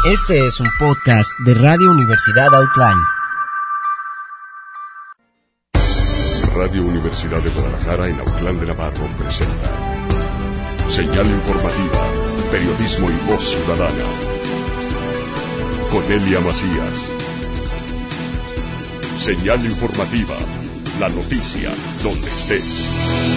Este es un podcast de Radio Universidad Outline. Radio Universidad de Guadalajara en Autlán de Navarro presenta Señal Informativa, Periodismo y Voz Ciudadana. Con Elia Macías. Señal Informativa, la noticia donde estés.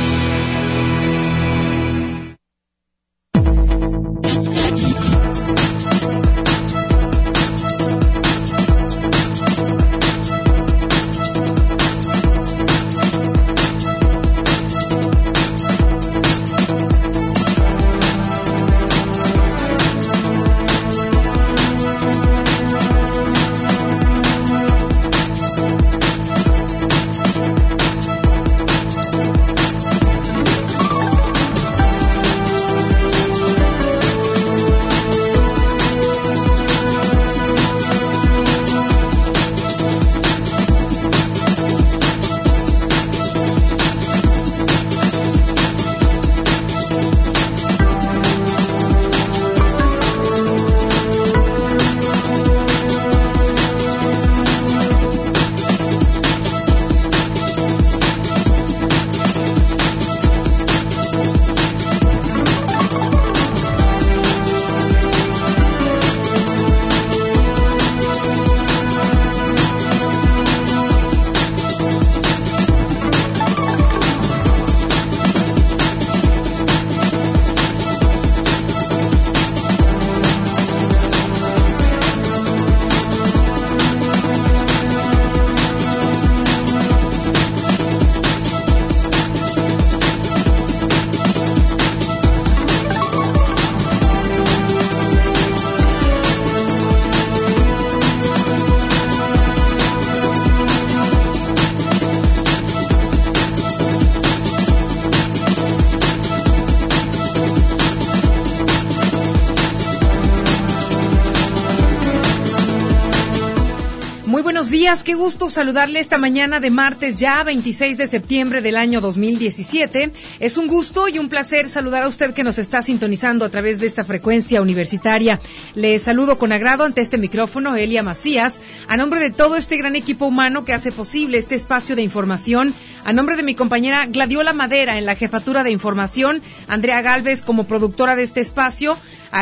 Qué gusto saludarle esta mañana de martes, ya 26 de septiembre del año 2017. Es un gusto y un placer saludar a usted que nos está sintonizando a través de esta frecuencia universitaria. Le saludo con agrado ante este micrófono, Elia Macías, a nombre de todo este gran equipo humano que hace posible este espacio de información, a nombre de mi compañera Gladiola Madera en la jefatura de información, Andrea Galvez como productora de este espacio,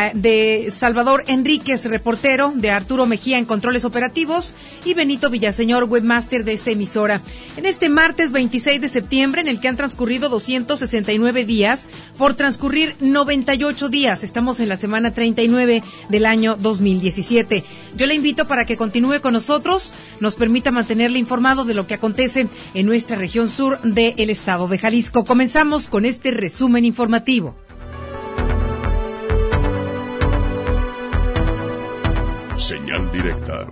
de Salvador Enríquez, reportero, de Arturo Mejía en controles operativos y Benito Villaseñor, webmaster de esta emisora. En este martes 26 de septiembre, en el que han transcurrido 269 días, por transcurrir 98 días, estamos en la semana 39 del año 2017. Yo le invito para que continúe con nosotros, nos permita mantenerle informado de lo que acontece en nuestra región sur del estado de Jalisco. Comenzamos con este resumen informativo. Señal directa.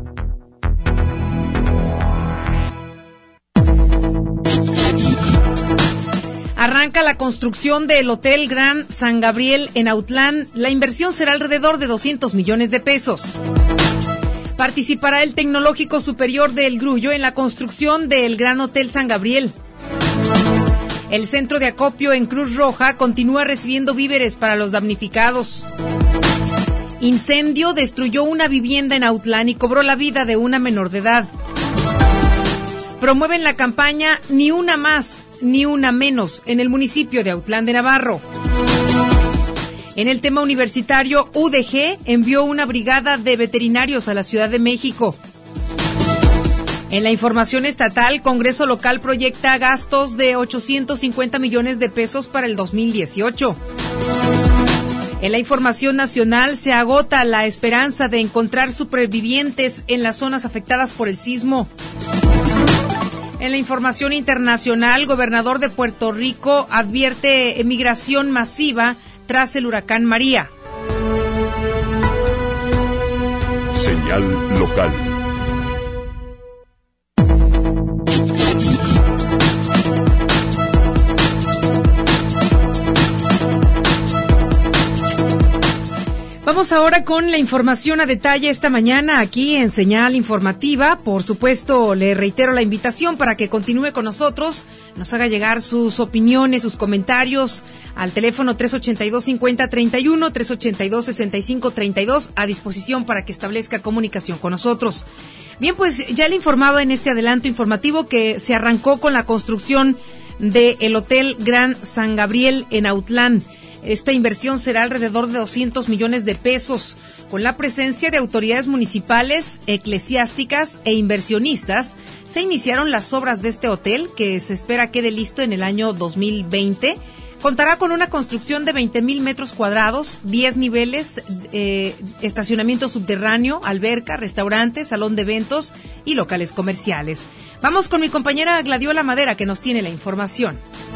Arranca la construcción del Hotel Gran San Gabriel en Autlán. La inversión será alrededor de 200 millones de pesos. Participará el Tecnológico Superior de El Grullo en la construcción del Gran Hotel San Gabriel. El centro de acopio en Cruz Roja continúa recibiendo víveres para los damnificados. Incendio destruyó una vivienda en Autlán y cobró la vida de una menor de edad. Promueven la campaña Ni una más, ni una menos en el municipio de Autlán de Navarro. En el tema universitario, UDG envió una brigada de veterinarios a la Ciudad de México. En la información estatal, Congreso local proyecta gastos de 850 millones de pesos para el 2018. En la información nacional, se agota la esperanza de encontrar supervivientes en las zonas afectadas por el sismo. En la información internacional, gobernador de Puerto Rico advierte migración masiva tras el huracán María. Señal local. Vamos ahora con la información a detalle esta mañana aquí en Señal Informativa. Por supuesto, le reitero la invitación para que continúe con nosotros, nos haga llegar sus opiniones, sus comentarios al teléfono 382-5031, 382-6532, a disposición para que establezca comunicación con nosotros. Bien, pues ya le informaba en este adelanto informativo que se arrancó con la construcción del Hotel Gran San Gabriel en Autlán. Esta inversión será alrededor de 200 millones de pesos, con la presencia de autoridades municipales, eclesiásticas e inversionistas. Se iniciaron las obras de este hotel, que se espera quede listo en el año 2020. Contará con una construcción de 20,000 metros cuadrados, 10 niveles, estacionamiento subterráneo, alberca, restaurante, salón de eventos y locales comerciales. Vamos con mi compañera Gladiola Madera, que nos tiene la información.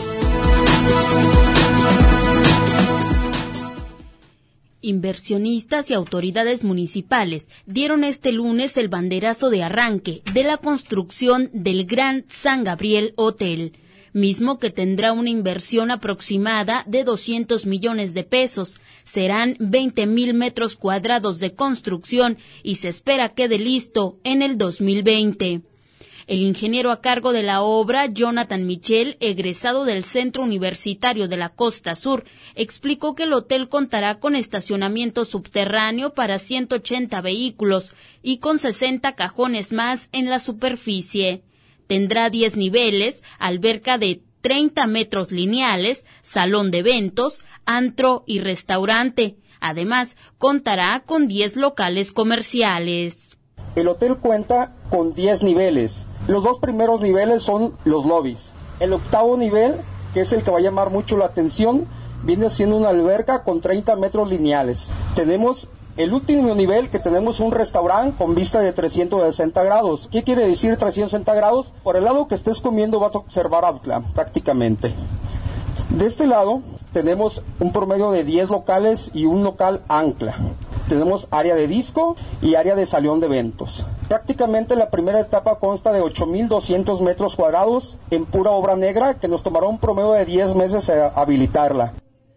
Inversionistas y autoridades municipales dieron este lunes el banderazo de arranque de la construcción del Gran San Gabriel Hotel, mismo que tendrá una inversión aproximada de 200 millones de pesos. Serán 20,000 metros cuadrados de construcción y se espera quede listo en el 2020. El ingeniero a cargo de la obra, Jonathan Michel, egresado del Centro Universitario de la Costa Sur, explicó que el hotel contará con estacionamiento subterráneo para 180 vehículos y con 60 cajones más en la superficie. Tendrá 10 niveles, alberca de 30 metros lineales, salón de eventos, antro y restaurante. Además, contará con 10 locales comerciales. El hotel cuenta con 10 niveles. Los 2 primeros niveles son los lobbies. El 8º nivel, que es el que va a llamar mucho la atención, viene siendo una alberca con 30 metros lineales. Tenemos el último nivel, que tenemos un restaurante con vista de 360 grados. ¿Qué quiere decir 360 grados? Por el lado que estés comiendo vas a observar Autlán, prácticamente. De este lado tenemos un promedio de 10 locales y un local ancla. Tenemos área de disco y área de salón de eventos. Prácticamente la primera etapa consta de 8,200 metros cuadrados en pura obra negra, que nos tomará un promedio de 10 meses habilitarla.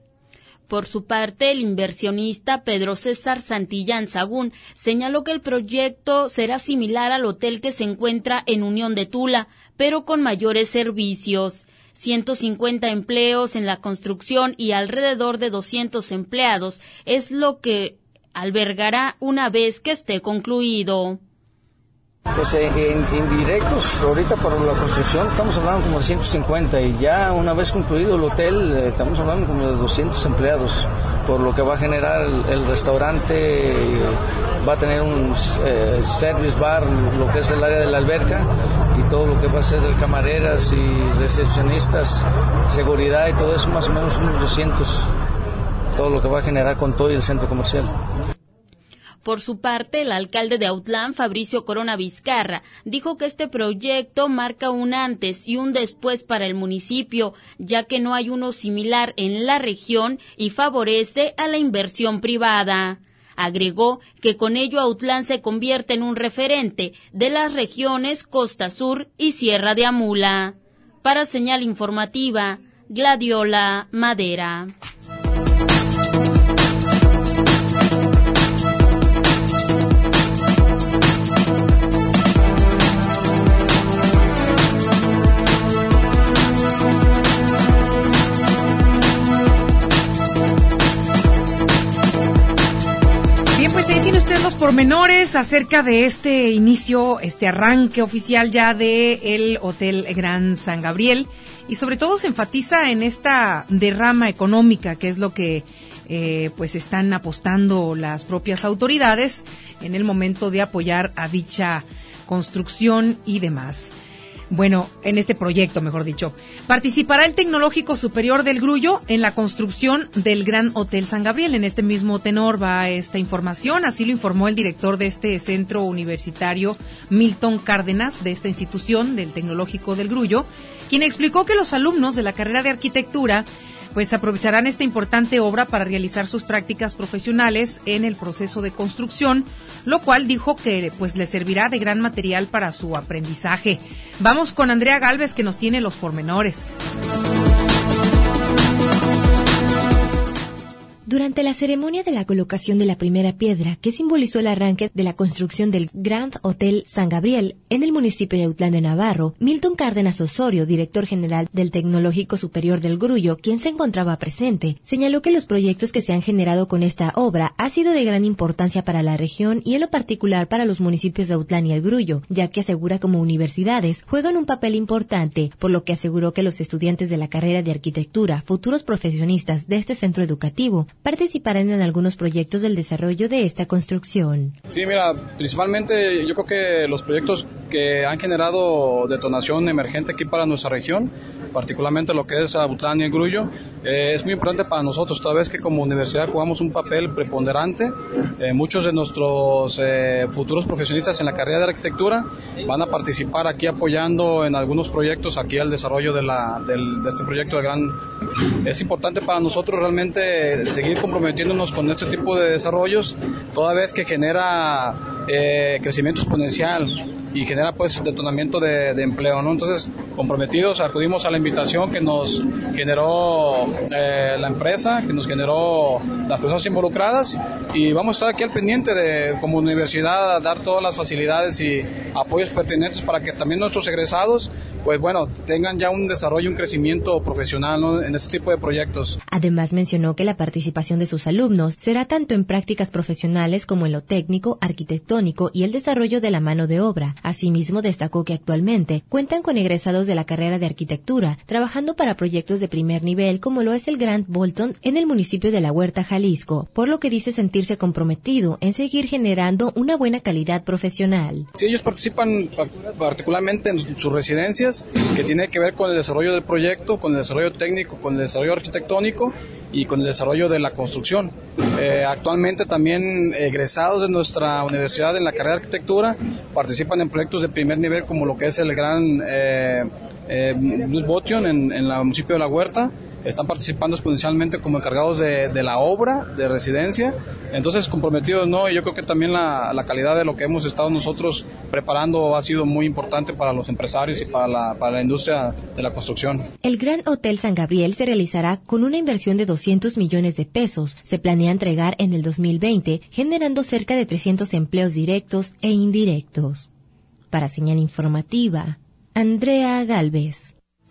Por su parte, el inversionista Pedro César Santillán Sagún señaló que el proyecto será similar al hotel que se encuentra en Unión de Tula, pero con mayores servicios. 150 empleos en la construcción y alrededor de 200 empleados es lo que albergará una vez que esté concluido. Pues en directos, ahorita para la construcción estamos hablando como de 150 y ya una vez concluido el hotel estamos hablando como de 200 empleados, por lo que va a generar el restaurante, va a tener un service bar, lo que es el área de la alberca y todo lo que va a ser de camareras y recepcionistas, seguridad y todo eso, más o menos unos 200, todo lo que va a generar con todo y el centro comercial. Por su parte, el alcalde de Autlán, Fabricio Corona Vizcarra, dijo que este proyecto marca un antes y un después para el municipio, ya que no hay uno similar en la región y favorece a la inversión privada. Agregó que con ello Autlán se convierte en un referente de las regiones Costa Sur y Sierra de Amula. Para Señal Informativa, Gladiola Madera. Pues ahí tiene usted los pormenores acerca de este inicio, este arranque oficial ya de el Hotel Gran San Gabriel, y sobre todo se enfatiza en esta derrama económica, que es lo que pues están apostando las propias autoridades en el momento de apoyar a dicha construcción y demás. Bueno, en este proyecto, mejor dicho. Participará el Tecnológico Superior del Grullo en la construcción del Gran Hotel San Gabriel. En este mismo tenor va esta información, así lo informó el director de este centro universitario, Milton Cárdenas, de esta institución del Tecnológico del Grullo, quien explicó que los alumnos de la carrera de arquitectura pues aprovecharán esta importante obra para realizar sus prácticas profesionales en el proceso de construcción, lo cual dijo que pues les servirá de gran material para su aprendizaje. Vamos con Andrea Gálvez, que nos tiene los pormenores. Durante la ceremonia de la colocación de la primera piedra, que simbolizó el arranque de la construcción del Grand Hotel San Gabriel en el municipio de Autlán de Navarro, Milton Cárdenas Osorio, director general del Tecnológico Superior del Grullo, quien se encontraba presente, señaló que los proyectos que se han generado con esta obra ha sido de gran importancia para la región y en lo particular para los municipios de Autlán y El Grullo, ya que asegura como universidades juegan un papel importante, por lo que aseguró que los estudiantes de la carrera de arquitectura, futuros profesionistas de este centro educativo, participarán en algunos proyectos del desarrollo de esta construcción. Sí, mira, principalmente yo creo que los proyectos que han generado detonación emergente aquí para nuestra región, particularmente lo que es Autlán y El Grullo, es muy importante para nosotros, toda vez que como universidad jugamos un papel preponderante. Muchos de nuestros futuros profesionistas en la carrera de arquitectura van a participar aquí apoyando en algunos proyectos aquí al desarrollo de este proyecto de gran. Es importante para nosotros realmente seguir comprometiéndonos con este tipo de desarrollos, toda vez que genera crecimiento exponencial y genera pues detonamiento de empleo, ¿no? Entonces, comprometidos, acudimos a la invitación que nos generó la empresa, que nos generó las personas involucradas, y vamos a estar aquí al pendiente de, como universidad, dar todas las facilidades y apoyos pertinentes para que también nuestros egresados, pues bueno, tengan ya un desarrollo, un crecimiento profesional, ¿no?, en este tipo de proyectos. Además mencionó que la participación de sus alumnos será tanto en prácticas profesionales como en lo técnico, arquitectónico y el desarrollo de la mano de obra. Asimismo, destacó que actualmente cuentan con egresados de la carrera de arquitectura, trabajando para proyectos de primer nivel como lo es el Grand Bolton en el municipio de La Huerta, Jalisco, por lo que dice sentirse comprometido en seguir generando una buena calidad profesional. Sí, ellos participan particularmente en sus residencias, que tiene que ver con el desarrollo del proyecto, con el desarrollo técnico, con el desarrollo arquitectónico y con el desarrollo de la construcción. Actualmente también egresados de nuestra universidad en la carrera de arquitectura participan en proyectos de primer nivel como lo que es el Gran Blue Botion en el municipio de La Huerta. Están participando exponencialmente como encargados de la obra de residencia, entonces comprometidos, ¿no? Y yo creo que también la calidad de lo que hemos estado nosotros preparando ha sido muy importante para los empresarios y para la industria de la construcción. El Gran Hotel San Gabriel se realizará con una inversión de 200 millones de pesos. Se planea entregar en el 2020, generando cerca de 300 empleos directos e indirectos. Para Señal Informativa, Andrea Galvez.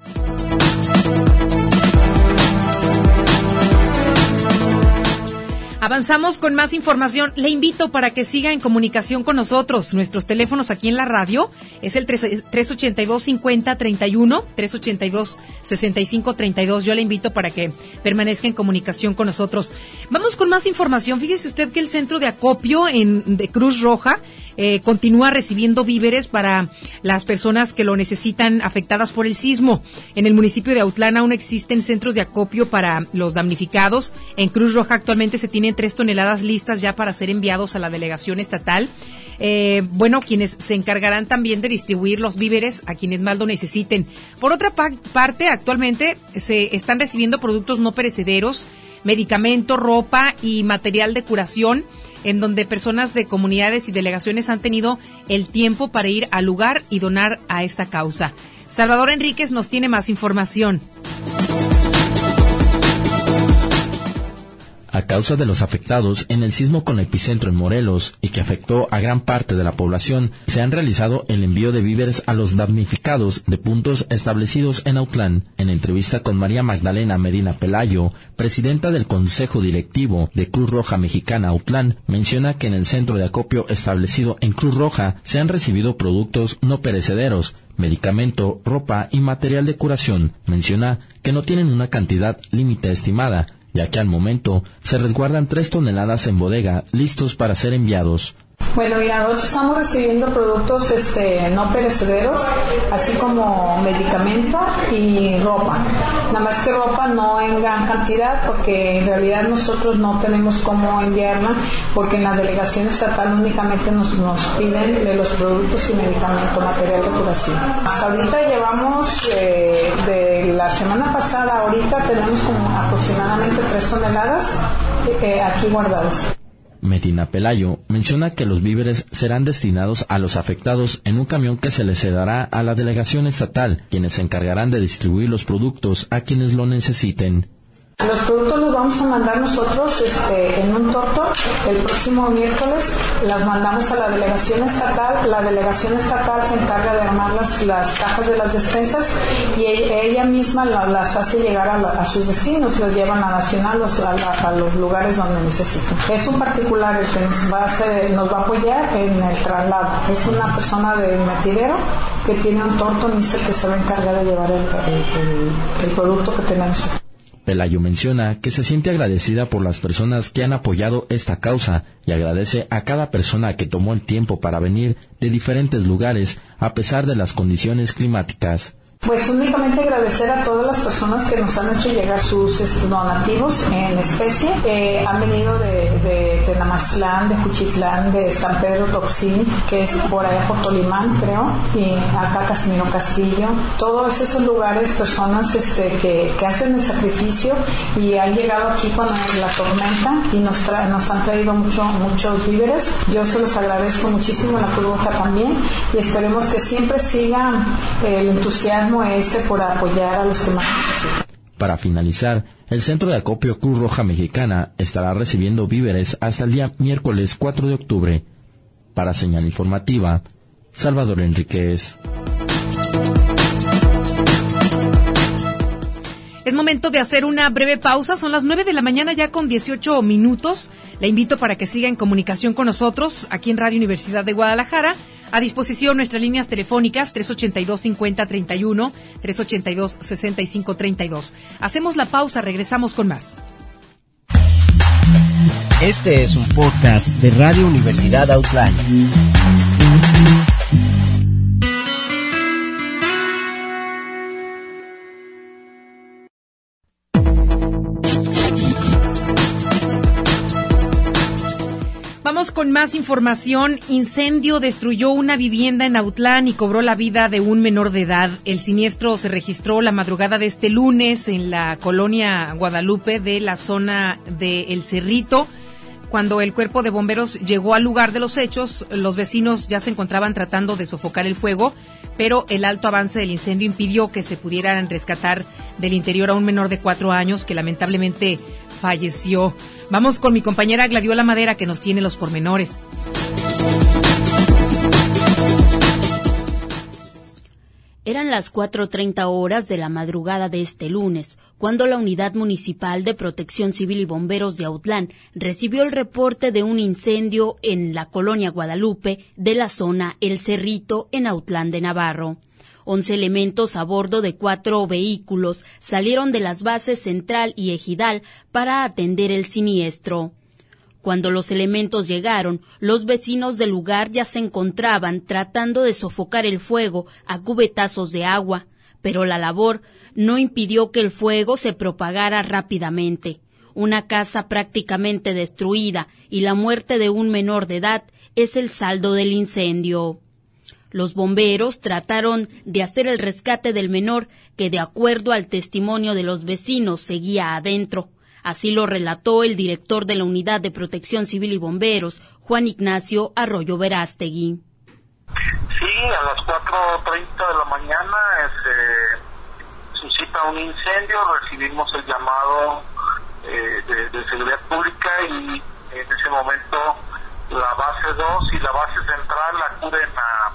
Avanzamos con más información. Le invito para que siga en comunicación con nosotros. Nuestros teléfonos aquí en la radio es el 382-5031, 382-6532. Yo le invito para que permanezca en comunicación con nosotros. Vamos con más información. Fíjese usted que el centro de acopio de Cruz Roja continúa recibiendo víveres para las personas que lo necesitan afectadas por el sismo. En el municipio de Autlán aún existen centros de acopio para los damnificados. En Cruz Roja actualmente se tienen 3 toneladas listas ya para ser enviados a la delegación estatal. Quienes se encargarán también de distribuir los víveres a quienes más lo necesiten. Por otra parte, actualmente se están recibiendo productos no perecederos, medicamento, ropa y material de curación, en donde personas de comunidades y delegaciones han tenido el tiempo para ir al lugar y donar a esta causa. Salvador Enríquez nos tiene más información. A causa de los afectados en el sismo con epicentro en Morelos y que afectó a gran parte de la población, se han realizado el envío de víveres a los damnificados de puntos establecidos en Autlán. En entrevista con María Magdalena Medina Pelayo, presidenta del Consejo Directivo de Cruz Roja Mexicana Autlán, menciona que en el centro de acopio establecido en Cruz Roja se han recibido productos no perecederos, medicamento, ropa y material de curación. Menciona que no tienen una cantidad límite estimada, ya que al momento se resguardan 3 toneladas en bodega listos para ser enviados. Bueno, mira, nosotros estamos recibiendo productos no perecederos, así como medicamento y ropa. Nada más que ropa no en gran cantidad, porque en realidad nosotros no tenemos cómo enviarla, porque en la delegación estatal únicamente nos piden de los productos y medicamento, material de curación. Hasta ahorita llevamos, de la semana pasada, ahorita tenemos como aproximadamente 3 toneladas aquí guardadas. Medina Pelayo menciona que los víveres serán destinados a los afectados en un camión que se les dará a la delegación estatal, quienes se encargarán de distribuir los productos a quienes lo necesiten. Los productos los vamos a mandar nosotros en un torto el próximo miércoles. Las mandamos a la delegación estatal. La delegación estatal se encarga de armar las cajas de las despensas y ella misma las hace llegar a sus destinos, las llevan a Nacional a los lugares donde necesitan. Es un particular el que nos va a apoyar en el traslado. Es una persona de Metidero que tiene un torto y que se va a encargar de llevar el producto que tenemos. Pelayo menciona que se siente agradecida por las personas que han apoyado esta causa y agradece a cada persona que tomó el tiempo para venir de diferentes lugares a pesar de las condiciones climáticas. Pues únicamente agradecer a todas las personas que nos han hecho llegar sus donativos en especie. Han venido de Tenamaztlán, de Juchitlán, de San Pedro Toxín, que es por allá por Tolimán, creo, y acá Casimiro Castillo. Todos esos lugares, personas que hacen el sacrificio y han llegado aquí con la tormenta y nos han traído muchos víveres. Yo se los agradezco muchísimo, la Cruz Roja también, y esperemos que siempre siga el entusiasmo ese por apoyar a los que más necesitan. Para finalizar, el Centro de Acopio Cruz Roja Mexicana estará recibiendo víveres hasta el día miércoles 4 de octubre. Para Señal Informativa, Salvador Enríquez. Es momento de hacer una breve pausa. Son las 9 de la mañana ya con 18 minutos. La invito para que siga en comunicación con nosotros aquí en Radio Universidad de Guadalajara. A disposición nuestras líneas telefónicas 382-5031, 382-6532. Hacemos la pausa, regresamos con más. Este es un podcast de Radio Universidad Outline. Vamos con más información. Incendio destruyó una vivienda en Autlán y cobró la vida de un menor de edad. El siniestro se registró la madrugada de este lunes en la colonia Guadalupe de la zona de El Cerrito. Cuando el cuerpo de bomberos llegó al lugar de los hechos, los vecinos ya se encontraban tratando de sofocar el fuego, pero el alto avance del incendio impidió que se pudieran rescatar del interior a un menor de 4 años que lamentablemente falleció. Vamos con mi compañera Gladiola Madera, que nos tiene los pormenores. Eran las 4:30 horas de la madrugada de este lunes, cuando la Unidad Municipal de Protección Civil y Bomberos de Autlán recibió el reporte de un incendio en la colonia Guadalupe de la zona El Cerrito, en Autlán de Navarro. 11 elementos a bordo de 4 vehículos salieron de las bases Central y Ejidal para atender el siniestro. Cuando los elementos llegaron, los vecinos del lugar ya se encontraban tratando de sofocar el fuego a cubetazos de agua, pero la labor no impidió que el fuego se propagara rápidamente. Una casa prácticamente destruida y la muerte de un menor de edad es el saldo del incendio. Los bomberos trataron de hacer el rescate del menor, que de acuerdo al testimonio de los vecinos seguía adentro. Así lo relató el director de la Unidad de Protección Civil y Bomberos, Juan Ignacio Arroyo Verástegui. Sí, a las 4:30 de la mañana se suscita un incendio, recibimos el llamado de seguridad pública y en ese momento la base 2 y la base central acuden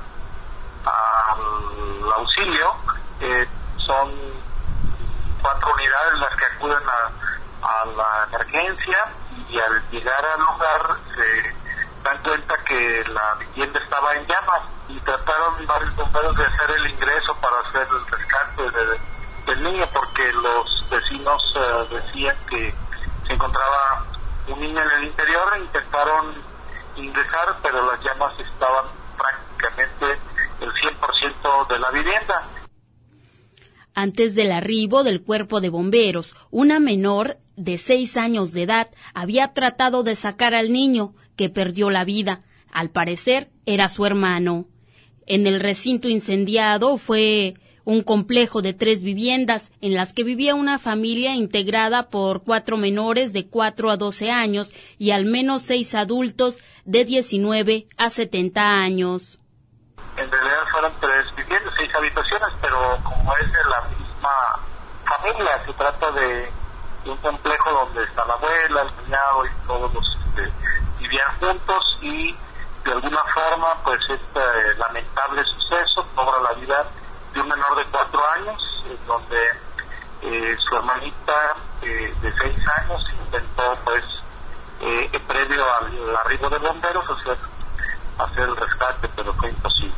al auxilio. Son 4 unidades las que acuden a la emergencia, y al llegar al lugar se dan cuenta que la vivienda estaba en llamas y trataron varios bomberos de hacer el ingreso para hacer el rescate del niño, porque los vecinos decían que se encontraba un niño en el interior. Intentaron ingresar, pero las llamas estaban prácticamente el 100% de la vivienda. Antes del arribo del cuerpo de bomberos, una menor de 6 años de edad había tratado de sacar al niño, que perdió la vida. Al parecer, era su hermano. En el recinto incendiado fue un complejo de 3 viviendas en las que vivía una familia integrada por 4 menores de 4 a 12 años y al menos 6 adultos de 19 a 70 años. En realidad fueron 3 viviendas, 6 habitaciones, pero como es de la misma familia, se trata de un complejo donde está la abuela, el cuñado y todos los vivían juntos, y de alguna forma pues este lamentable suceso cobra la vida de un menor de 4 años, donde su hermanita de 6 años intentó pues previo al arribo de bomberos hacer el rescate, pero fue imposible.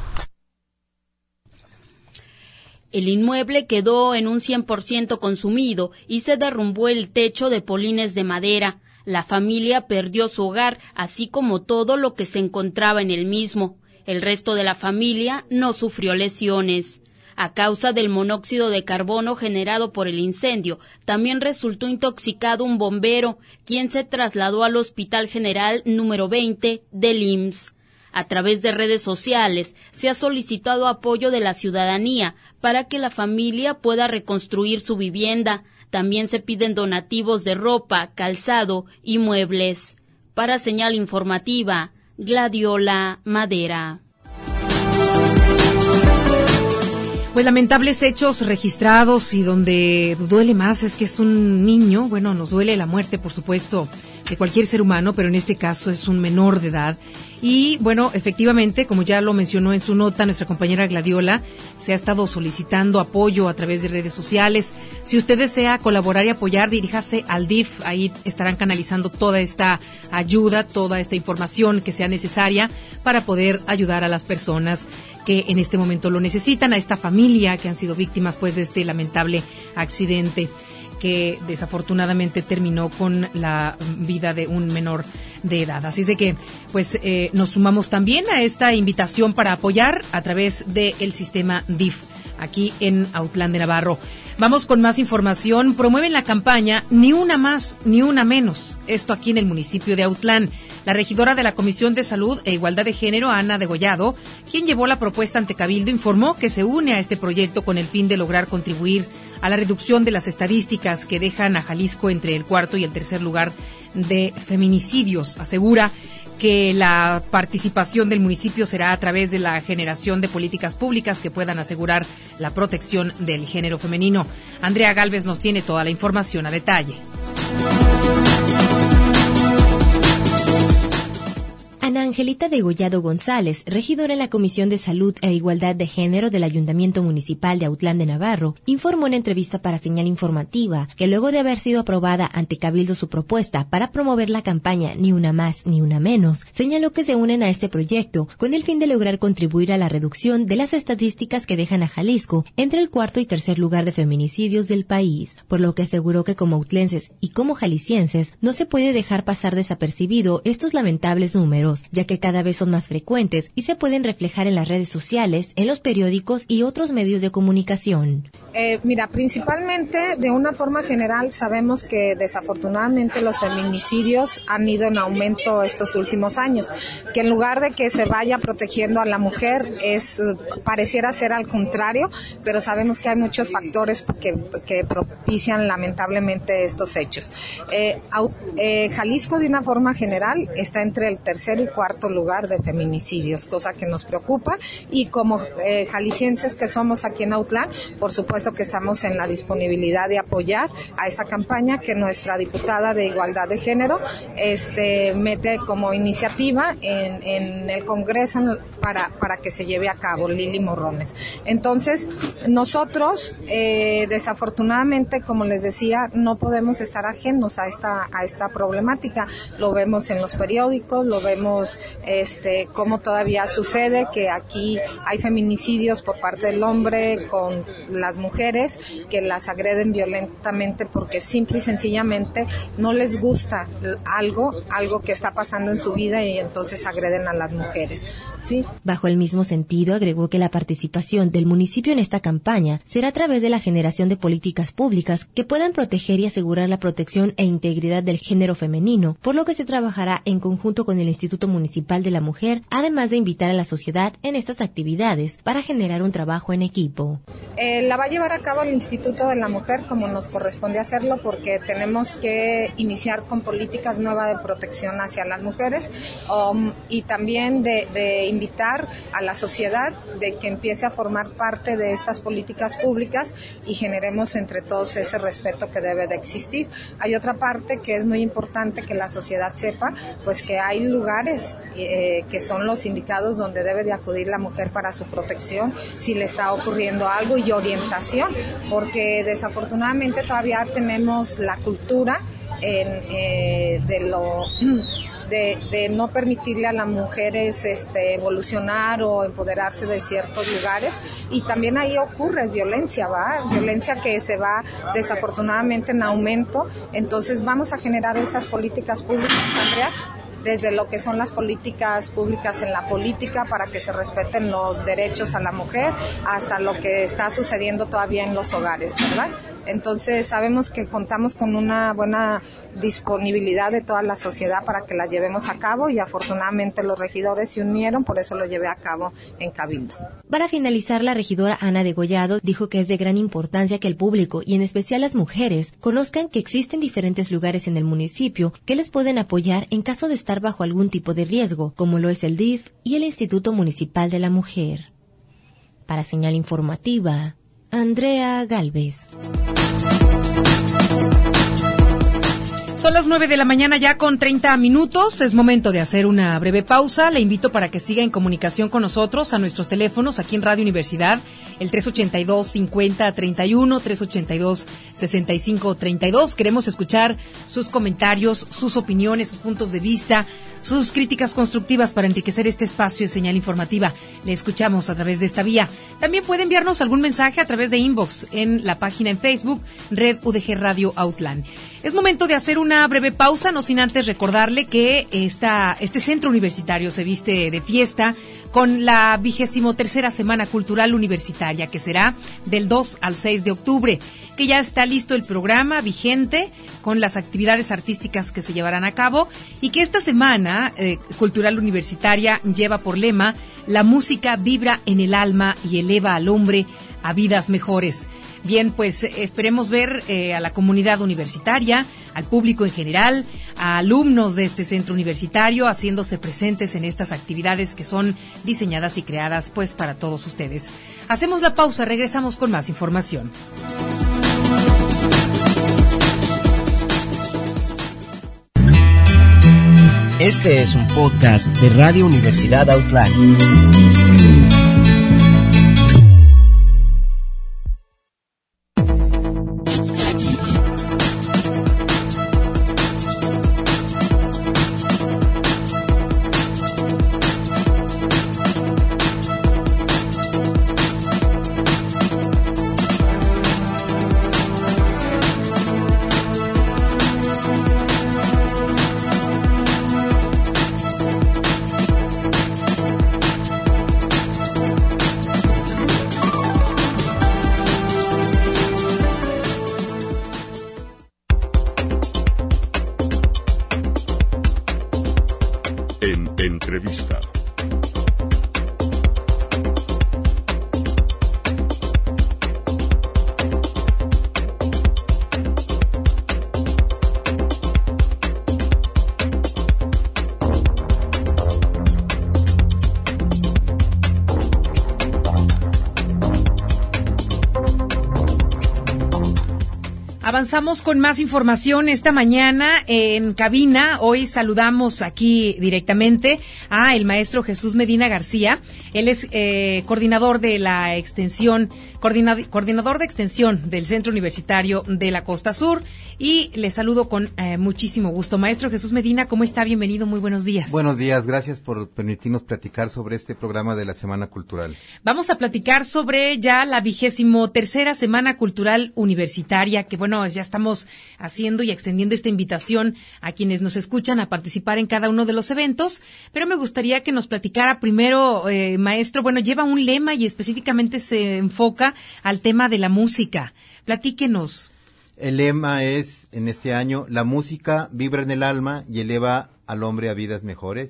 El inmueble quedó en un 100% consumido y se derrumbó el techo de polines de madera. La familia perdió su hogar, así como todo lo que se encontraba en el mismo. El resto de la familia no sufrió lesiones. A causa del monóxido de carbono generado por el incendio, también resultó intoxicado un bombero, quien se trasladó al Hospital General número 20 del IMSS. A través de redes sociales se ha solicitado apoyo de la ciudadanía para que la familia pueda reconstruir su vivienda. También se piden donativos de ropa, calzado y muebles. Para Señal Informativa, Gladiola Madera. Pues lamentables hechos registrados, y donde duele más es que es un niño. Bueno, nos duele la muerte, por supuesto, de cualquier ser humano, pero en este caso es un menor de edad. Y bueno, efectivamente, como ya lo mencionó en su nota nuestra compañera Gladiola, se ha estado solicitando apoyo a través de redes sociales. Si usted desea colaborar y apoyar, diríjase al DIF. Ahí estarán canalizando toda esta ayuda, toda esta información que sea necesaria para poder ayudar a las personas que en este momento lo necesitan, a esta familia que han sido víctimas pues de este lamentable accidente que desafortunadamente terminó con la vida de un menor de edad. Así es de que pues nos sumamos también a esta invitación para apoyar a través del sistema DIF aquí en Autlán de Navarro. Vamos con más información. Promueven la campaña Ni una más, ni una menos. Esto aquí en el municipio de Autlán. La regidora de la Comisión de Salud e Igualdad de Género, Ana Degollado, quien llevó la propuesta ante Cabildo, informó que se une a este proyecto con el fin de lograr contribuir a la reducción de las estadísticas que dejan a Jalisco entre el 4º y el 3er lugar de feminicidios. Asegura que la participación del municipio será a través de la generación de políticas públicas que puedan asegurar la protección del género femenino. Andrea Gálvez nos tiene toda la información a detalle. Ana Angelita Degollado González, regidora en la Comisión de Salud e Igualdad de Género del Ayuntamiento Municipal de Autlán de Navarro, informó en entrevista para Señal Informativa que luego de haber sido aprobada ante Cabildo su propuesta para promover la campaña Ni una más, ni una menos, señaló que se unen a este proyecto con el fin de lograr contribuir a la reducción de las estadísticas que dejan a Jalisco entre el 4º y 3er lugar de feminicidios del país, por lo que aseguró que como autlenses y como jaliscienses no se puede dejar pasar desapercibido estos lamentables números, ya que cada vez son más frecuentes y se pueden reflejar en las redes sociales, en los periódicos y otros medios de comunicación. Mira, principalmente, de una forma general, sabemos que desafortunadamente los feminicidios han ido en aumento estos últimos años, que en lugar de que se vaya protegiendo a la mujer, pareciera ser al contrario, pero sabemos que hay muchos factores que propician lamentablemente estos hechos. Jalisco, de una forma general, está entre el 3er y 4º lugar de feminicidios, cosa que nos preocupa, y como jaliscienses que somos aquí en Autlán, por supuesto que estamos en la disponibilidad de apoyar a esta campaña que nuestra diputada de Igualdad de Género mete como iniciativa en el Congreso para que se lleve a cabo, Lili Morrones. Entonces, nosotros desafortunadamente, como les decía, no podemos estar ajenos a esta problemática. Lo vemos en los periódicos, lo vemos cómo todavía sucede que aquí hay feminicidios por parte del hombre con las mujeres que las agreden violentamente porque simple y sencillamente no les gusta algo que está pasando en su vida, y entonces agreden a las mujeres, ¿sí? Bajo el mismo sentido, agregó que la participación del municipio en esta campaña será a través de la generación de políticas públicas que puedan proteger y asegurar la protección e integridad del género femenino, por lo que se trabajará en conjunto con el Instituto Municipal de la Mujer, además de invitar a la sociedad en estas actividades para generar un trabajo en equipo. La va a llevar llevar a cabo el Instituto de la Mujer como nos corresponde hacerlo, porque tenemos que iniciar con políticas nuevas de protección hacia las mujeres y también de invitar a la sociedad de que empiece a formar parte de estas políticas públicas y generemos entre todos ese respeto que debe de existir. Hay otra parte que es muy importante que la sociedad sepa, pues que hay lugares que son los indicados donde debe de acudir la mujer para su protección si le está ocurriendo algo, y orientación, porque desafortunadamente todavía tenemos la cultura de no permitirle a las mujeres evolucionar o empoderarse de ciertos lugares, y también ahí ocurre violencia que se va desafortunadamente en aumento. Entonces vamos a generar esas políticas públicas, Andrea, desde lo que son las políticas públicas en la política para que se respeten los derechos a la mujer, hasta lo que está sucediendo todavía en los hogares, ¿verdad? Entonces sabemos que contamos con una buena disponibilidad de toda la sociedad para que la llevemos a cabo, y afortunadamente los regidores se unieron, por eso lo llevé a cabo en Cabildo. Para finalizar, la regidora Ana Degollado dijo que es de gran importancia que el público, y en especial las mujeres, conozcan que existen diferentes lugares en el municipio que les pueden apoyar en caso de estar bajo algún tipo de riesgo, como lo es el DIF y el Instituto Municipal de la Mujer. Para Señal Informativa, Andrea Galvez. Son las 9 de la mañana ya con 30 minutos. Es momento de hacer una breve pausa. Le invito para que siga en comunicación con nosotros a nuestros teléfonos aquí en Radio Universidad, el 382-5031, 382-6532. Queremos escuchar sus comentarios, sus opiniones, sus puntos de vista, sus críticas constructivas para enriquecer este espacio de Señal Informativa. Le escuchamos a través de esta vía. También puede enviarnos algún mensaje a través de inbox en la página en Facebook, Red UDG Radio Outland. Es momento de hacer una breve pausa, no sin antes recordarle que este centro universitario se viste de fiesta con la 23ª Semana Cultural Universitaria, que será del 2 al 6 de octubre, que ya está listo el programa vigente con las actividades artísticas que se llevarán a cabo, y que esta Semana Cultural Universitaria lleva por lema: la música vibra en el alma y eleva al hombre a vidas mejores. Bien, pues esperemos ver a la comunidad universitaria, al público en general, a alumnos de este centro universitario haciéndose presentes en estas actividades que son diseñadas y creadas pues para todos ustedes. Hacemos la pausa, regresamos con más información. Este es un podcast de Radio Universidad Outland. Entrevista. Avanzamos con más información esta mañana en cabina. Hoy saludamos aquí directamente a el maestro Jesús Medina García. Él es coordinador de la extensión, coordinador de extensión del Centro Universitario de la Costa Sur, y le saludo con muchísimo gusto. Maestro Jesús Medina, ¿cómo está? Bienvenido, muy buenos días. Buenos días, gracias por permitirnos platicar sobre este programa de la Semana Cultural. Vamos a platicar sobre ya la 23ª Semana Cultural Universitaria, que bueno, ya estamos haciendo y extendiendo esta invitación a quienes nos escuchan a participar en cada uno de los eventos, pero me gustaría que nos platicara primero, maestro, bueno, lleva un lema y específicamente se enfoca al tema de la música. Platíquenos. El lema es, en este año, la música vibra en el alma y eleva al hombre a vidas mejores.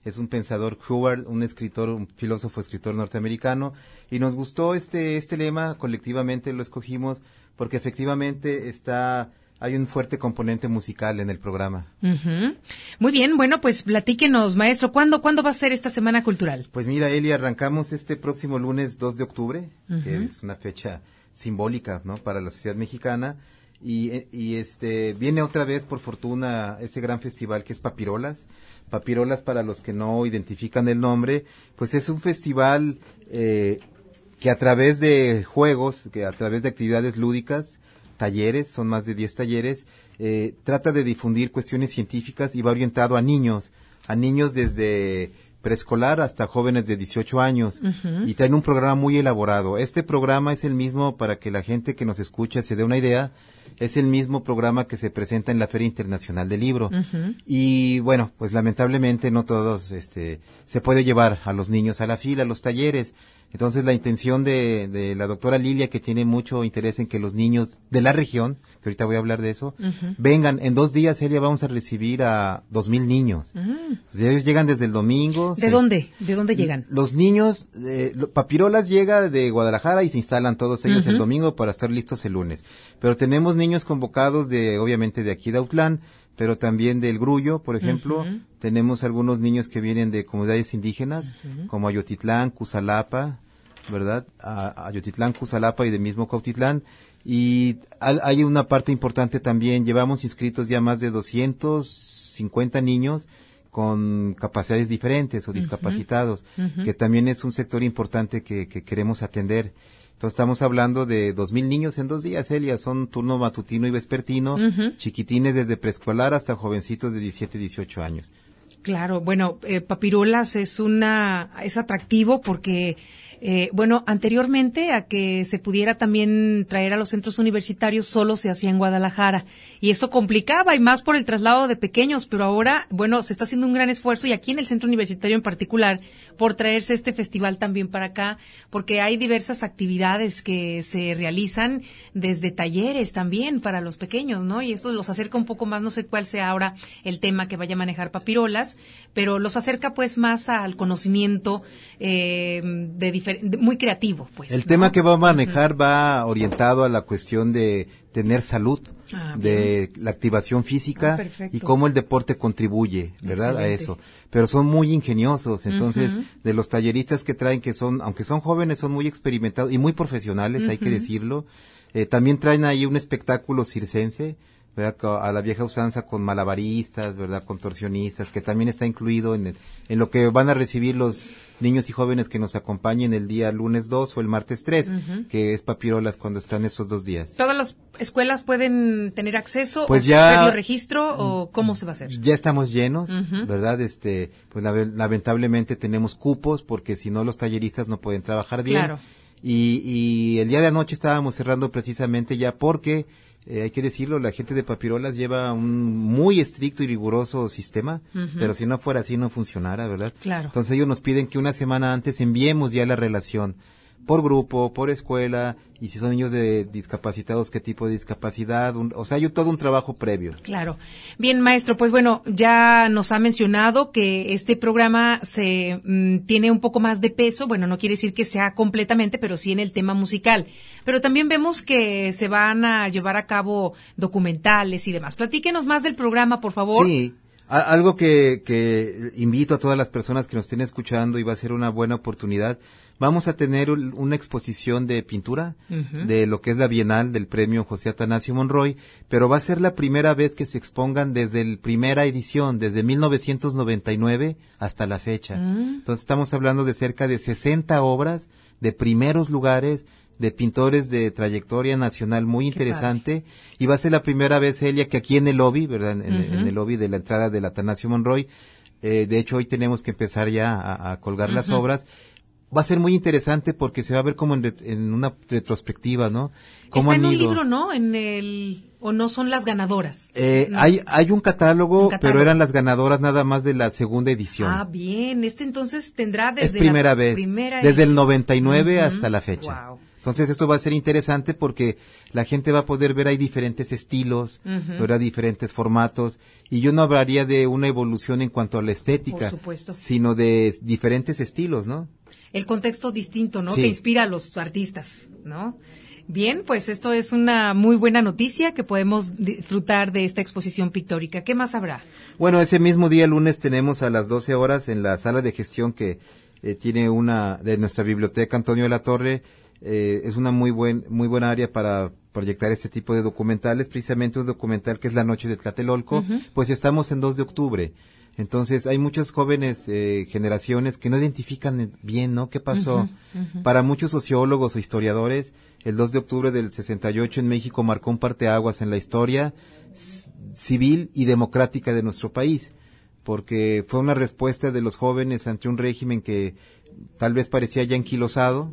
es un pensador Hubbard, un escritor, un filósofo, escritor norteamericano, y nos gustó este lema, colectivamente lo escogimos, porque efectivamente hay un fuerte componente musical en el programa. Uh-huh. Muy bien, bueno, pues platíquenos, maestro, ¿cuándo va a ser esta Semana Cultural? Pues mira, Eli, arrancamos este próximo lunes 2 de octubre, que es una fecha simbólica, ¿no?, para la sociedad mexicana, y viene otra vez, por fortuna, este gran festival que es Papirolas. Papirolas, para los que no identifican el nombre, pues es un festival que a través de juegos, que a través de actividades lúdicas, talleres, son más de 10 talleres, trata de difundir cuestiones científicas y va orientado a niños desde preescolar hasta jóvenes de 18 años, y traen un programa muy elaborado. Este programa es el mismo, para que la gente que nos escucha se dé una idea, es el mismo programa que se presenta en la Feria Internacional del Libro. Y bueno, pues lamentablemente no todos se puede llevar a los niños a la fila, a los talleres. Entonces la intención de la doctora Lilia, que tiene mucho interés en que los niños de la región, que ahorita voy a hablar de eso, vengan. En 2 días, Elia, vamos a recibir a 2,000 niños. Ellos llegan desde el domingo. ¿De dónde? ¿De dónde llegan? Los niños, Papirolas llega de Guadalajara y se instalan todos ellos el domingo para estar listos el lunes. Pero tenemos niños convocados obviamente de aquí de Autlán, pero también del Grullo, por ejemplo. Tenemos algunos niños que vienen de comunidades indígenas, como Ayotitlán, Cusalapa, ¿verdad? Ayotitlán, Cusalapa y de mismo Cuautitlán. Y hay una parte importante también, llevamos inscritos ya más de 250 niños con capacidades diferentes o discapacitados, que también es un sector importante que queremos atender. Entonces estamos hablando de 2,000 niños en 2 días, Elia, son turno matutino y vespertino, chiquitines desde preescolar hasta jovencitos de 17, 18 años. Claro, bueno, Papirolas es atractivo porque anteriormente a que se pudiera también traer a los centros universitarios solo se hacía en Guadalajara y eso complicaba y más por el traslado de pequeños, pero ahora, se está haciendo un gran esfuerzo y aquí en el centro universitario en particular por traerse este festival también para acá, porque hay diversas actividades que se realizan desde talleres también para los pequeños, ¿no? Y esto los acerca un poco más, no sé cuál sea ahora el tema que vaya a manejar Papirolas, pero los acerca pues más al conocimiento muy creativo, pues. El tema que va a manejar va orientado a la cuestión de tener salud, de la activación física y cómo el deporte contribuye, ¿verdad? Excelente. A eso. Pero son muy ingeniosos, entonces, de los talleristas que traen, que son, aunque son jóvenes, son muy experimentados y muy profesionales, hay que decirlo. También traen ahí un espectáculo circense, ¿verdad? A la vieja usanza, con malabaristas, ¿verdad? Contorsionistas, que también está incluido en lo que van a recibir los niños y jóvenes que nos acompañen el día lunes 2 o el martes 3, que es Papirolas cuando están esos 2 días. ¿Todas las escuelas pueden tener acceso pues o ya, previo registro o cómo se va a hacer? Ya estamos llenos, ¿verdad? Pues lamentablemente tenemos cupos porque si no los talleristas no pueden trabajar bien. Claro. Y el día de anoche estábamos cerrando precisamente ya porque hay que decirlo, la gente de Papirolas lleva un muy estricto y riguroso sistema, pero si no fuera así no funcionara, ¿verdad? Claro. Entonces ellos nos piden que una semana antes enviemos ya la relación por grupo, por escuela, y si son niños discapacitados, qué tipo de discapacidad, hay todo un trabajo previo. Claro. Bien, maestro, pues bueno, ya nos ha mencionado que este programa tiene un poco más de peso, no quiere decir que sea completamente, pero sí en el tema musical. Pero también vemos que se van a llevar a cabo documentales y demás. Platíquenos más del programa, por favor. Sí. Algo que invito a todas las personas que nos estén escuchando y va a ser una buena oportunidad. Vamos a tener una exposición de pintura de lo que es la Bienal del Premio José Atanasio Monroy, pero va a ser la primera vez que se expongan desde la primera edición, desde 1999 hasta la fecha. Entonces estamos hablando de cerca de 60 obras de primeros lugares, de pintores de trayectoria nacional muy interesante, y va a ser la primera vez, Elia, que aquí en el lobby, ¿verdad? En el lobby de la entrada del Atanasio Monroy, de hecho hoy tenemos que empezar ya a colgar las obras. Va a ser muy interesante porque se va a ver como en una retrospectiva, ¿no? Está en un libro, ¿no? ¿O no son las ganadoras? No. Hay un catálogo, pero eran las ganadoras nada más de la segunda edición. Ah, bien. Entonces tendrá desde primera vez, desde el 99 hasta la fecha. Wow. Entonces esto va a ser interesante porque la gente va a poder ver, hay diferentes estilos, ¿verdad? Diferentes formatos, y yo no hablaría de una evolución en cuanto a la estética, por supuesto, sino de diferentes estilos, ¿no? El contexto distinto, ¿no? Sí. Que inspira a los artistas, ¿no? Bien, pues esto es una muy buena noticia, que podemos disfrutar de esta exposición pictórica. ¿Qué más habrá? Bueno, ese mismo día, lunes, tenemos a las 12 horas en la sala de gestión que tiene una de nuestra biblioteca, Antonio de la Torre. Es una muy buena área para proyectar este tipo de documentales, precisamente un documental que es La Noche de Tlatelolco. Pues estamos en 2 de octubre. Entonces hay muchas jóvenes generaciones que no identifican bien, ¿no? ¿Qué pasó? Para muchos sociólogos o historiadores, el 2 de octubre del 68 en México marcó un parteaguas en la historia civil y democrática de nuestro país, porque fue una respuesta de los jóvenes ante un régimen que tal vez parecía ya enquilosado,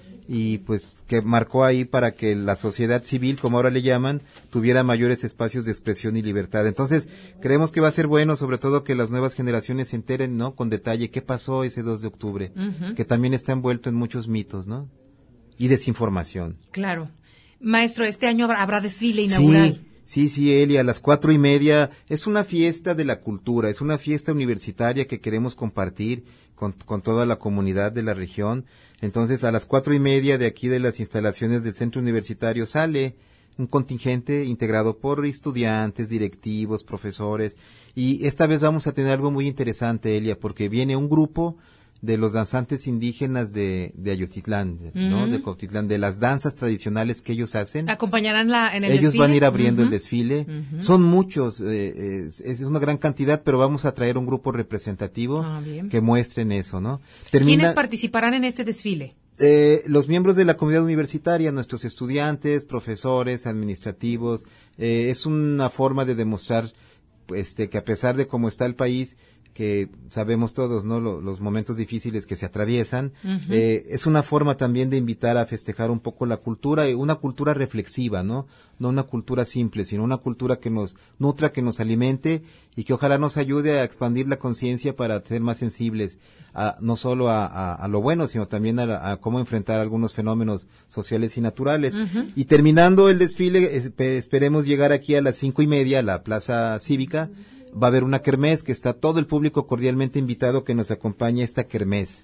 y pues que marcó ahí para que la sociedad civil, como ahora le llaman, tuviera mayores espacios de expresión y libertad. Entonces, creemos que va a ser bueno, sobre todo que las nuevas generaciones se enteren, ¿no? Con detalle qué pasó ese 2 de octubre, que también está envuelto en muchos mitos, ¿no? Y desinformación. Claro. Maestro, este año habrá desfile inaugural. Sí, Eli, a las 4:30 es una fiesta de la cultura, es una fiesta universitaria que queremos compartir con toda la comunidad de la región. Entonces, a las 4:30 de aquí de las instalaciones del centro universitario sale un contingente integrado por estudiantes, directivos, profesores, y esta vez vamos a tener algo muy interesante, Elia, porque viene un grupo de los danzantes indígenas de Ayotitlán, ¿no? De Cuautitlán, de las danzas tradicionales que ellos hacen. ¿Acompañarán en el desfile? Ellos van a ir abriendo el desfile. Son muchos, es una gran cantidad, pero vamos a traer un grupo representativo que muestren eso, ¿no? ¿Quiénes participarán en este desfile? Los miembros de la comunidad universitaria, nuestros estudiantes, profesores, administrativos. Es una forma de demostrar, pues, que a pesar de cómo está el país, que sabemos todos, ¿no? Los momentos difíciles que se atraviesan, es una forma también de invitar a festejar un poco la cultura, y una cultura reflexiva, ¿no? No una cultura simple, sino una cultura que nos nutra, que nos alimente, y que ojalá nos ayude a expandir la conciencia para ser más sensibles, no solo a lo bueno, sino también a cómo enfrentar algunos fenómenos sociales y naturales. Y terminando el desfile, esperemos llegar aquí a las 5:30 a la Plaza Cívica. Va a haber una kermés que está todo el público cordialmente invitado que nos acompañe a esta kermés.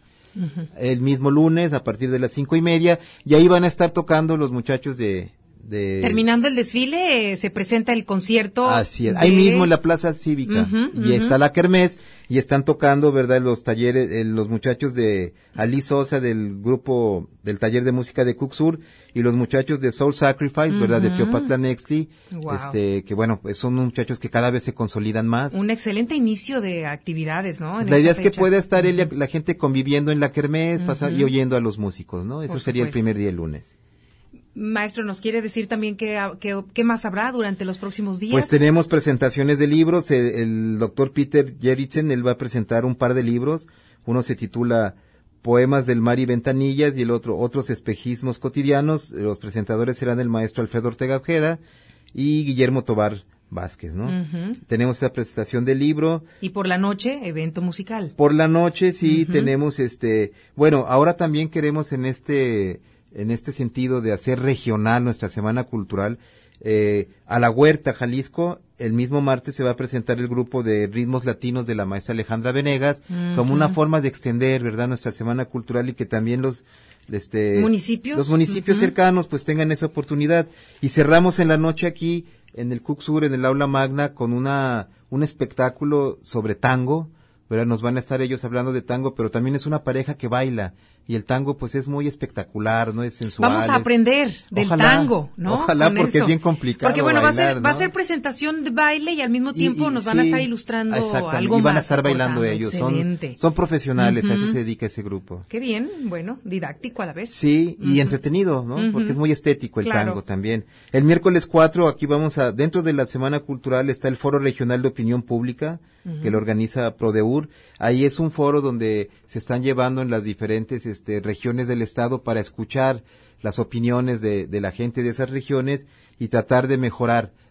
El mismo lunes a partir de las 5:30, y ahí van a estar tocando los muchachos de... Terminando el desfile, se presenta el concierto. Así es, ahí mismo en la Plaza Cívica, y está la kermés, y están tocando, ¿verdad?, los talleres, los muchachos de Ali Sosa del grupo del taller de música de Cucsur, y los muchachos de Soul Sacrifice, ¿verdad?, de Teopatlanextli, que bueno, pues son muchachos que cada vez se consolidan más. Un excelente inicio de actividades, ¿no? La idea es que pueda estar la gente conviviendo en la kermés, pasar y oyendo a los músicos, ¿no? Eso sería el primer día, el lunes. Maestro, ¿nos quiere decir también qué más habrá durante los próximos días? Pues tenemos presentaciones de libros. El doctor Peter Jeritzen, él va a presentar un par de libros. Uno se titula Poemas del mar y ventanillas, y el otro, Otros espejismos cotidianos. Los presentadores serán el maestro Alfredo Ortega Ojeda y Guillermo Tobar Vázquez, ¿no? Tenemos esta presentación del libro. Y por la noche, evento musical. Por la noche, sí, tenemos bueno, ahora también queremos en este sentido de hacer regional nuestra semana cultural, a la Huerta, Jalisco, el mismo martes se va a presentar el grupo de ritmos latinos de la maestra Alejandra Venegas, como una forma de extender, ¿verdad?, nuestra semana cultural, y que también los municipios cercanos pues tengan esa oportunidad. Y cerramos en la noche aquí en el Cucsur, en el aula magna, con un espectáculo sobre tango, ¿verdad? Nos van a estar ellos hablando de tango, pero también es una pareja que baila, y el tango pues es muy espectacular, ¿no? Es sensual. Vamos a aprender del tango, ¿no? Ojalá, porque es bien complicado. Porque bueno, bailar, va a ser presentación de baile, y al mismo tiempo nos van a estar ilustrando algo más. Y van a estar bailando ellos. Son profesionales, a eso se dedica ese grupo. Qué bien, bueno, didáctico a la vez. Sí, y entretenido, ¿no? Porque es muy estético el tango también. El miércoles 4, aquí dentro de la Semana Cultural está el Foro Regional de Opinión Pública, que lo organiza Prodeur. Ahí es un foro donde se están llevando en las diferentes regiones del estado para escuchar las opiniones de la gente de esas regiones y tratar de mejorar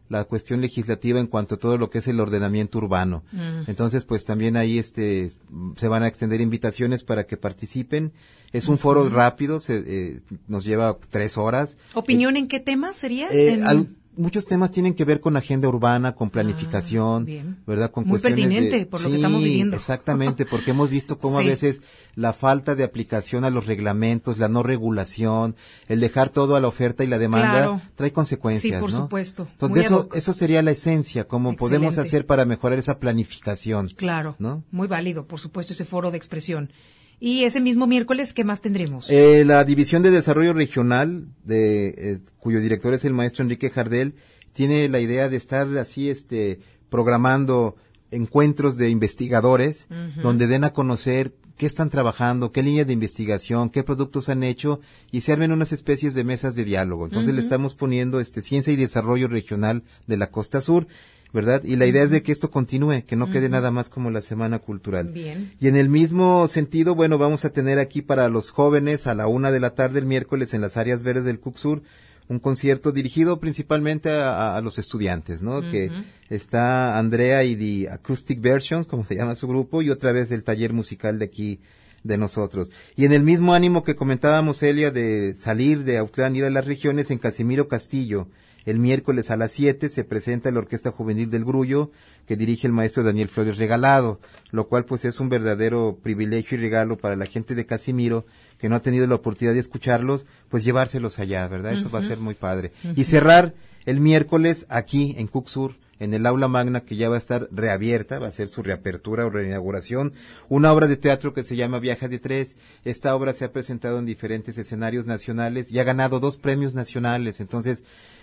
la cuestión legislativa en cuanto a todo lo que es el ordenamiento urbano. Entonces, pues también ahí se van a extender invitaciones para que participen. Es un foro rápido, nos lleva 3 horas. ¿Opinión en qué tema sería? Muchos temas tienen que ver con agenda urbana, con planificación, ¿verdad? Con muy pertinente por lo que estamos viviendo. Exactamente, porque hemos visto cómo a veces la falta de aplicación a los reglamentos, la no regulación, el dejar todo a la oferta y la demanda, trae consecuencias, ¿no? Sí, por ¿no? supuesto. Entonces, eso sería la esencia, cómo podemos hacer para mejorar esa planificación. Claro, ¿no? Muy válido, por supuesto, ese foro de expresión. Y ese mismo miércoles, ¿qué más tendremos? La División de Desarrollo Regional, cuyo director es el maestro Enrique Jardel, tiene la idea de estar así, programando encuentros de investigadores, donde den a conocer qué están trabajando, qué línea de investigación, qué productos han hecho, y se armen unas especies de mesas de diálogo. Entonces le estamos poniendo Ciencia y Desarrollo Regional de la Costa Sur, ¿verdad? Y la idea es de que esto continúe, que no quede nada más como la Semana Cultural. Bien. Y en el mismo sentido, bueno, vamos a tener aquí para los jóvenes a la 1:00 p.m. el miércoles en las áreas verdes del Cucsur, un concierto dirigido principalmente a los estudiantes, ¿no? Que está Andrea y The Acoustic Versions, como se llama su grupo, y otra vez el taller musical de aquí de nosotros. Y en el mismo ánimo que comentábamos, Elia, de salir de Autlán, ir a las regiones, en Casimiro Castillo, el miércoles a las 7 se presenta la Orquesta Juvenil del Grullo, que dirige el maestro Daniel Flores Regalado, lo cual pues es un verdadero privilegio y regalo para la gente de Casimiro, que no ha tenido la oportunidad de escucharlos, pues llevárselos allá, ¿verdad? Eso va a ser muy padre. Y cerrar el miércoles aquí en Cucsur, en el aula magna, que ya va a estar reabierta, va a ser su reapertura o reinauguración, una obra de teatro que se llama Viaje de Tres. Esta obra se ha presentado en diferentes escenarios nacionales y ha ganado 2 premios nacionales. Entonces,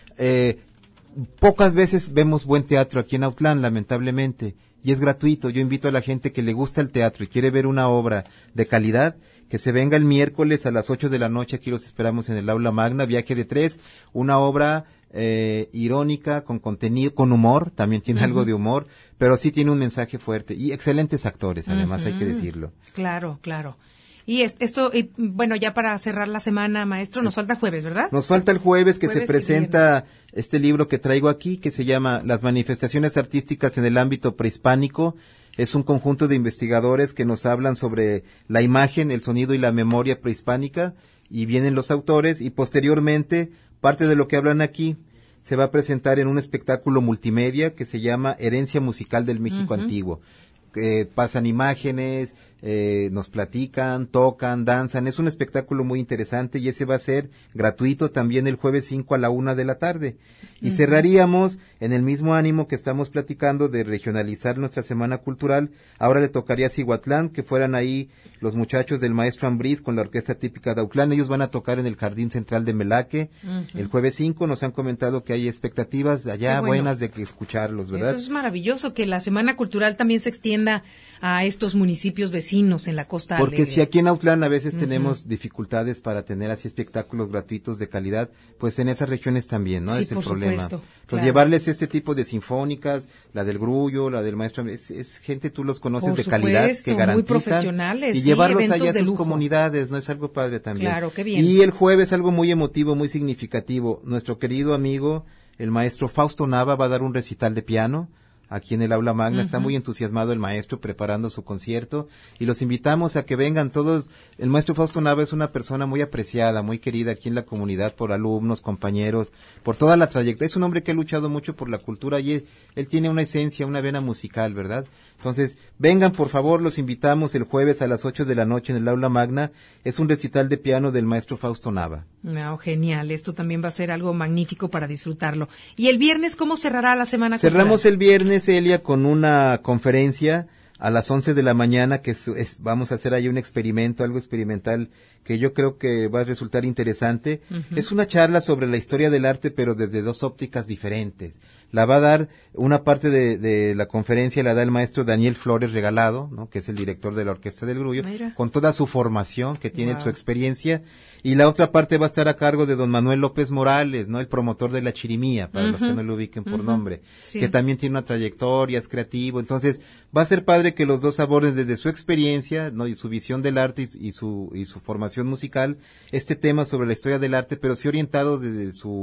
pocas veces vemos buen teatro aquí en Autlán, lamentablemente, y es gratuito. Yo invito a la gente que le gusta el teatro y quiere ver una obra de calidad, que se venga el miércoles a las 8 de la noche, aquí los esperamos en el aula magna, Viaje de Tres, una obra irónica, con contenido, con humor, también tiene algo de humor, pero sí tiene un mensaje fuerte, y excelentes actores, además, hay que decirlo. Claro, claro. Y bueno, ya para cerrar la semana, maestro, nos falta el jueves, ¿verdad? Nos falta el jueves, que se presenta este libro que traigo aquí, que se llama Las manifestaciones artísticas en el ámbito prehispánico. Es un conjunto de investigadores que nos hablan sobre la imagen, el sonido y la memoria prehispánica, y vienen los autores, y posteriormente, parte de lo que hablan aquí se va a presentar en un espectáculo multimedia que se llama Herencia Musical del México Antiguo. Pasan imágenes, nos platican, tocan, danzan. Es un espectáculo muy interesante, y ese va a ser gratuito también el jueves 5 a la 1:00 p.m. Y cerraríamos en el mismo ánimo que estamos platicando de regionalizar nuestra Semana Cultural. Ahora le tocaría a Cihuatlán, que fueran ahí los muchachos del maestro Ambriz con la orquesta típica de Autlán. Ellos van a tocar en el Jardín Central de Melaque el jueves 5. Nos han comentado que hay expectativas allá buenas de que escucharlos, ¿verdad? Eso es maravilloso, que la Semana Cultural también se extienda a estos municipios vecinos en la Costa Porque Alegre. si aquí en Autlán a veces tenemos dificultades para tener así espectáculos gratuitos de calidad, pues en esas regiones también, ¿no? Sí, es el por problema. supuesto, Entonces llevarles este tipo de sinfónicas, la del Grullo, la del maestro, es gente, tú los conoces, por de calidad, que garantizan, muy profesionales, y llevarlos allá a sus lujo. Comunidades, ¿no? Es algo padre también. Claro, qué bien. Y el jueves algo muy emotivo, muy significativo. Nuestro querido amigo, el maestro Fausto Nava, va a dar un recital de piano aquí en el aula magna. Está muy entusiasmado el maestro preparando su concierto, y los invitamos a que vengan todos. El maestro Fausto Nava es una persona muy apreciada, muy querida aquí en la comunidad por alumnos, compañeros, por toda la trayectoria. Es un hombre que ha luchado mucho por la cultura, y él tiene una esencia, una vena musical, ¿verdad? Entonces, vengan por favor, los invitamos el jueves a las 8 de la noche en el aula magna. Es un recital de piano del maestro Fausto Nava. No, genial, esto también va a ser algo magnífico para disfrutarlo. ¿Y el viernes cómo cerrará la Semana Cultural? Cerramos el viernes, Elia, con una conferencia a las 11 de la mañana, que vamos a hacer ahí un experimento, algo experimental, que yo creo que va a resultar interesante. Es una charla sobre la historia del arte, pero desde 2 ópticas diferentes. La va a dar, una parte de la conferencia la da el maestro Daniel Flores Regalado, ¿no? Que es el director de la Orquesta del Grullo, con toda su formación que tiene, su experiencia, y la otra parte va a estar a cargo de don Manuel López Morales, ¿no? El promotor de la chirimía, para los que no lo ubiquen por nombre, que también tiene una trayectoria, es creativo. Entonces va a ser padre que los dos aborden desde su experiencia, ¿no? Y su visión del arte y su formación musical, este tema sobre la historia del arte, pero sí orientados desde su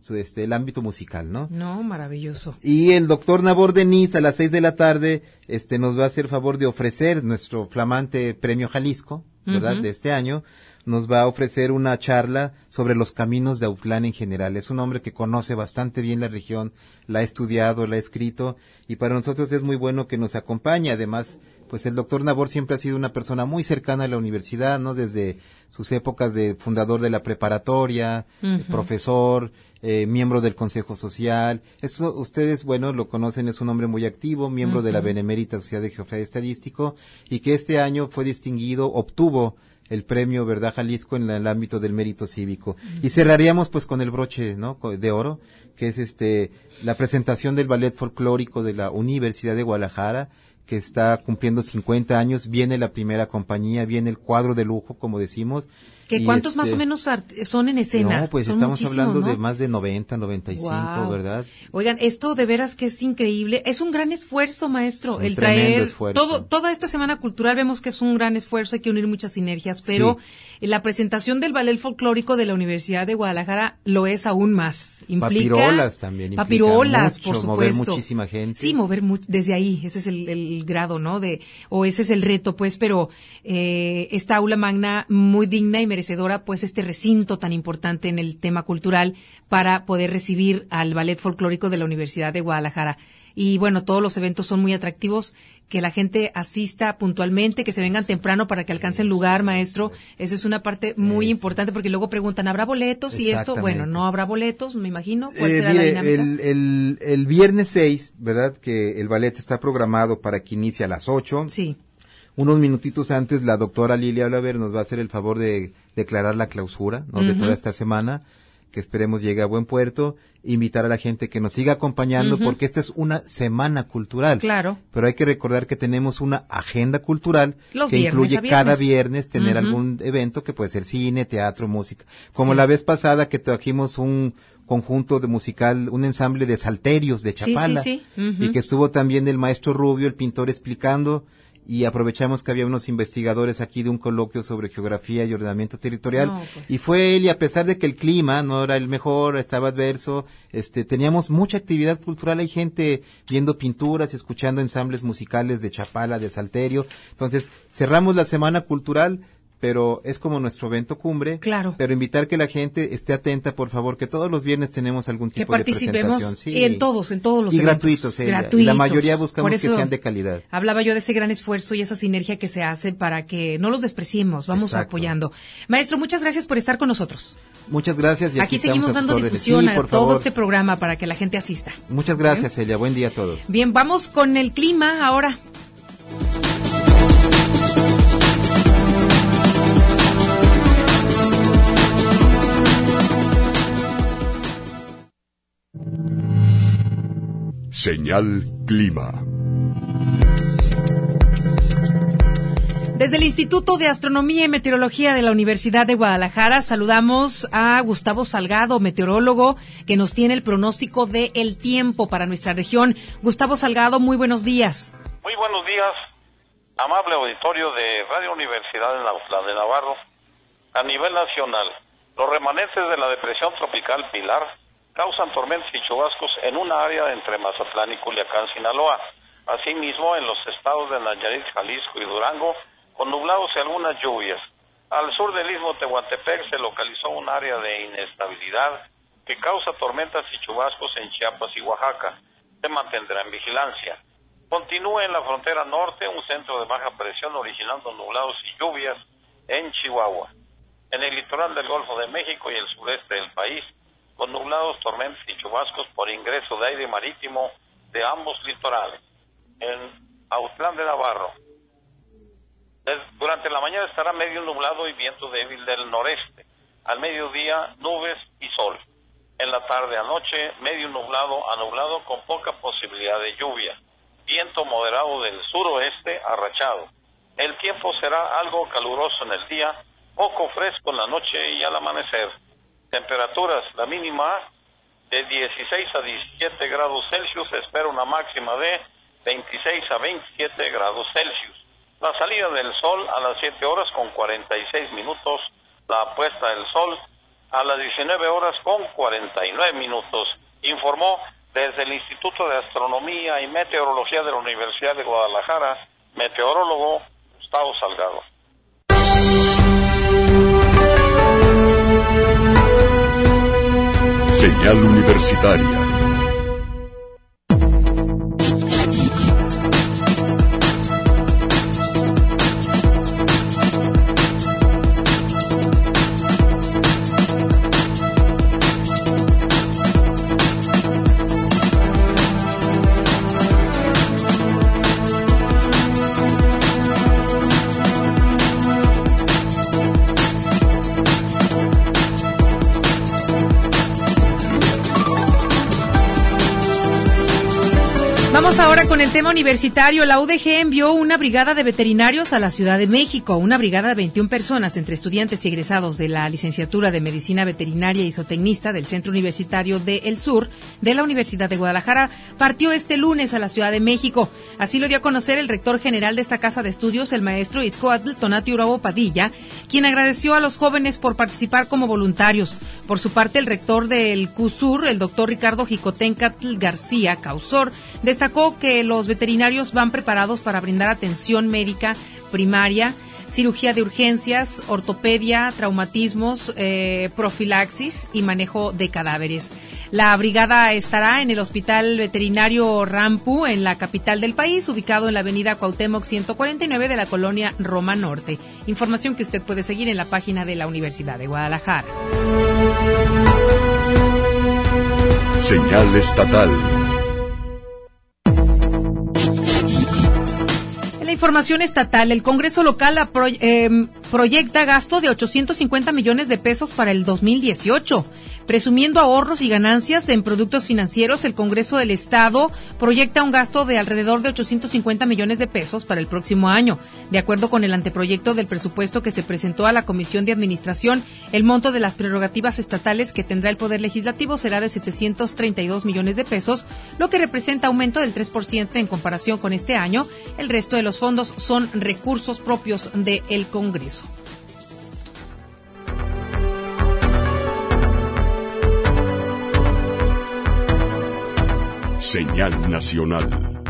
el ámbito musical, ¿no? No, maravilloso. Y el doctor Nabor Denis a las 6 de la tarde, nos va a hacer favor de ofrecer nuestro flamante premio Jalisco, ¿verdad? De este año. Nos va a ofrecer una charla sobre los caminos de Autlán en general. Es un hombre que conoce bastante bien la región, la ha estudiado, la ha escrito, y para nosotros es muy bueno que nos acompañe. Además, pues el doctor Nabor siempre ha sido una persona muy cercana a la universidad, ¿no? Desde sus épocas de fundador de la preparatoria, profesor, miembro del Consejo Social. Eso ustedes, bueno, lo conocen, es un hombre muy activo, miembro de la Benemérita Sociedad de Geografía y Estadístico, y que este año fue distinguido, obtuvo el premio Verdad Jalisco en el ámbito del mérito cívico. Y cerraríamos pues con el broche, ¿no?, de oro, que es la presentación del ballet folclórico de la Universidad de Guadalajara, que está cumpliendo 50 años. Viene la primera compañía, viene el cuadro de lujo, como decimos. ¿Cuántos más o menos son en escena? No, pues estamos hablando, ¿no?, de más de 90, 95, wow, ¿verdad? Oigan, esto de veras que es increíble. Es un gran esfuerzo, maestro, el traer esfuerzo. Toda esta semana cultural. Vemos que es un gran esfuerzo, hay que unir muchas sinergias, pero la presentación del ballet folclórico de la Universidad de Guadalajara lo es aún más. Implica papirolas también. Papirolas, mucho, por supuesto. Mover muchísima gente. Sí, mover desde ahí. Ese es el grado, ¿no? O ese es el reto, pues, pero esta aula magna muy digna y merecedora, pues, este recinto tan importante en el tema cultural para poder recibir al ballet folclórico de la Universidad de Guadalajara. Y bueno, todos los eventos son muy atractivos, que la gente asista puntualmente, que se vengan temprano para que alcancen lugar, maestro. Esa es una parte muy importante, porque luego preguntan, ¿habrá boletos? Y esto, bueno, no habrá boletos, me imagino. ¿Cuál será la dinámica? El viernes 6, ¿verdad?, que el ballet está programado para que inicie a las 8. Sí. Unos minutitos antes, la doctora Lilia Olaver nos va a hacer el favor de declarar la clausura, ¿no?, de toda esta semana, que esperemos llegue a buen puerto. Invitar a la gente que nos siga acompañando, porque esta es una semana cultural. Claro. Pero hay que recordar que tenemos una agenda cultural que incluye viernes. cada viernes tener algún evento, que puede ser cine, teatro, música. Como la vez pasada que trajimos un conjunto de musical, un ensamble de salterios de Chapala. Y que estuvo también el maestro Rubio, el pintor, explicando. Y aprovechamos que había unos investigadores aquí de un coloquio sobre geografía y ordenamiento territorial. Y fue él, y a pesar de que el clima no era el mejor, estaba adverso, teníamos mucha actividad cultural. Hay gente viendo pinturas y escuchando ensambles musicales de Chapala, de Salterio. Entonces, cerramos la semana cultural, pero es como nuestro evento cumbre. Claro. Pero invitar que la gente esté atenta, por favor, que todos los viernes tenemos algún tipo de presentación. Que participemos en todos los y eventos. Gratuitos. Y la mayoría buscamos que sean de calidad. Hablaba yo de ese gran esfuerzo y esa sinergia que se hace para que no los despreciemos, vamos apoyando. Maestro, muchas gracias por estar con nosotros. Muchas gracias. Y aquí seguimos dando difusión a todo este programa para que la gente asista. Muchas gracias, Celia. Buen día a todos. Bien, vamos con el clima ahora. Señal Clima. Desde el Instituto de Astronomía y Meteorología de la Universidad de Guadalajara saludamos a Gustavo Salgado, meteorólogo, que nos tiene el pronóstico del tiempo para nuestra región. Gustavo Salgado, muy buenos días. Muy buenos días, amable auditorio de Radio Universidad en Autlán de Navarro. A nivel nacional, los remanentes de la depresión tropical Pilar causan tormentas y chubascos en una área entre Mazatlán y Culiacán, Sinaloa. Asimismo, en los estados de Nayarit, Jalisco y Durango, con nublados y algunas lluvias. Al sur del istmo Tehuantepec se localizó un área de inestabilidad que causa tormentas y chubascos en Chiapas y Oaxaca. Se mantendrá en vigilancia. Continúa en la frontera norte un centro de baja presión originando nublados y lluvias en Chihuahua. En el litoral del Golfo de México y el sureste del país, con nublados, tormentas y chubascos por ingreso de aire marítimo de ambos litorales. En Autlán de Navarro, durante la mañana estará medio nublado y viento débil del noreste. Al mediodía, nubes y sol. En la tarde a noche, medio nublado a nublado con poca posibilidad de lluvia. Viento moderado del suroeste a rachado. El tiempo será algo caluroso en el día, poco fresco en la noche y al amanecer. Temperaturas, la mínima de 16 a 17 grados Celsius, se espera una máxima de 26 a 27 grados Celsius. La salida del sol a las 7 horas con 46 minutos, la puesta del sol a las 19:49. Informó desde el Instituto de Astronomía y Meteorología de la Universidad de Guadalajara, meteorólogo Gustavo Salgado. Señal Universitaria. Vamos ahora con el tema universitario. La UDG envió una brigada de veterinarios a la Ciudad de México. Una brigada de 21 personas, entre estudiantes y egresados de la licenciatura de Medicina Veterinaria y Zootecnista del Centro Universitario de El Sur de la Universidad de Guadalajara, partió este lunes a la Ciudad de México. Así lo dio a conocer el rector general de esta casa de estudios, el maestro Itzcoatl Tonatiuh Bravo Padilla, quien agradeció a los jóvenes por participar como voluntarios. Por su parte, el rector del CUSUR, el doctor Ricardo Jicotencatl García Causor, destacó que los veterinarios van preparados para brindar atención médica primaria, cirugía de urgencias, ortopedia, traumatismos, profilaxis y manejo de cadáveres. La brigada estará en el Hospital Veterinario Rampu, en la capital del país, ubicado en la avenida Cuauhtémoc 149 de la colonia Roma Norte. Información que usted puede seguir en la página de la Universidad de Guadalajara. Señal estatal. Información estatal, el Congreso local proyecta gasto de 850 millones de pesos para el 2018. Presumiendo ahorros y ganancias en productos financieros, el Congreso del Estado proyecta un gasto de alrededor de 850 millones de pesos para el próximo año. De acuerdo con el anteproyecto del presupuesto que se presentó a la Comisión de Administración, el monto de las prerrogativas estatales que tendrá el Poder Legislativo será de 732 millones de pesos, lo que representa aumento del 3% en comparación con este año. El resto de los fondos son recursos propios del Congreso. Señal nacional.